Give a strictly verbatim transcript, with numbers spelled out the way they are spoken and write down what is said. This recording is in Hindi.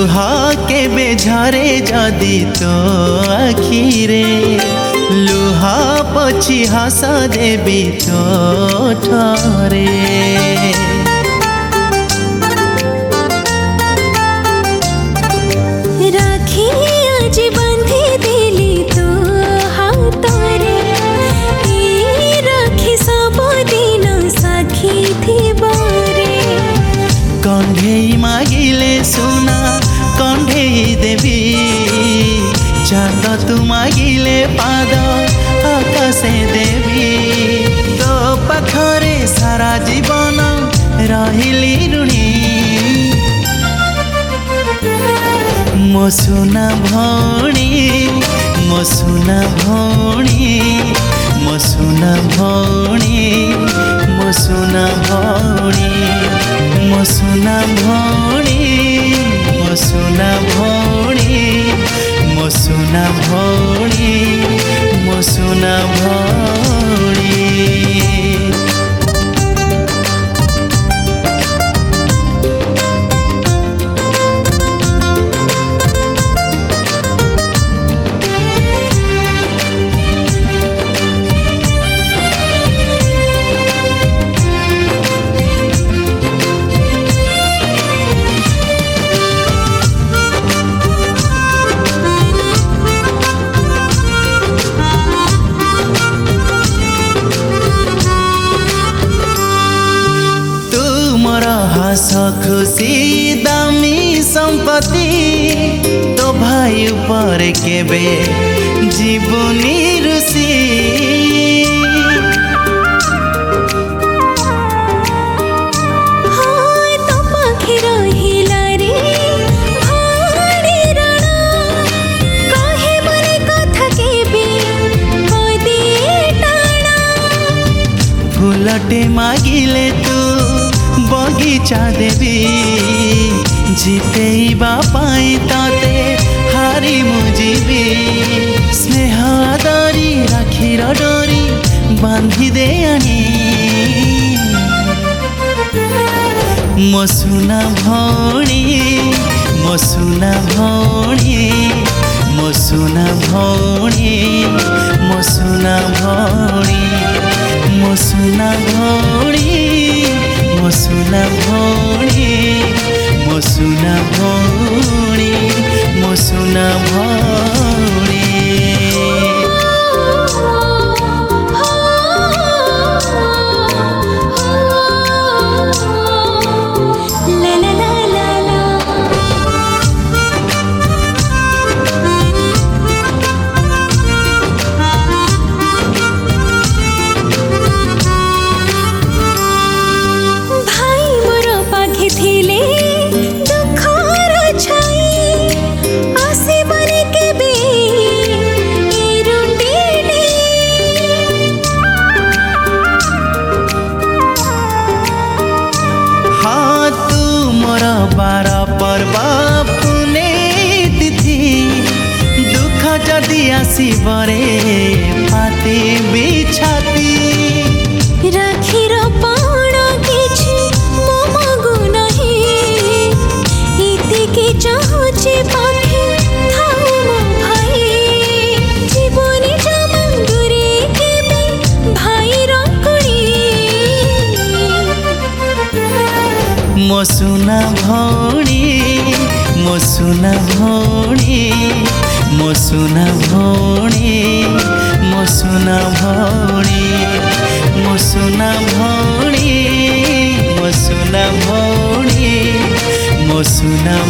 लुह केबे झरे जदि तो आखिरे लुह पछी हस देबी तो ठरे राखी आज बांधी देली तो हातरे ई राखी सब दिन साखी थिबरे कंढेई मागिले सुना कंढेई देवी चांद तू मागिले पाद आकाशे देवी तो पाखरे सारा जीवन रहिली ऋणी मो सुना भौणी मो सुना भौणी मो सुना भौणी मो सुना भौणी मो सुना भौणी मो सुना भौणी मो सुना भौणी मो सुना भौणी हस खुशी दामी संपत्ति तो भाई ऊपर केबे जीवनी रुसी हाँ तो पाखे रहिला रे भाड़ी रण कहे मरे कथा केबे कदी टाणा फूलटे मागिले तू बगीचा देवी जितेबा पाई ताते हारी मुजीबी स्नेह आदरी राखीर डोरी बांधी दे आनी मो सुना भौणी मो सुना भौणी मो सुना भौणी मो सुना भौणी मो सुना भौणी मो सुना भौणी मो सुना भौणी मो सुना भौणी बार पर्व पुने तिथि दुख जदि आसबरे पाते बिछाती राखीर पाण किछि मो मगु नहीं इतिके चाहुचे पाखे थाउ मो भाई जीवनी जमंदुरी केबे भाई रकुड़ी मो सुना भौणी मो सुना भौणी मो सुना भौणी मो सुना भौणी मो सुना भौणी मो सुना भौणी मो सुना